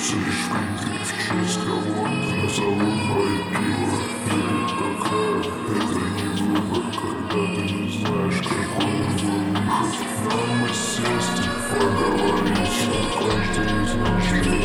Слишком пить в честь кого-то, назовут твое пиво. Или какая, это не выбор, когда ты не знаешь, какой был выход. Нам и сесть и поговорить, а каждый из нас живет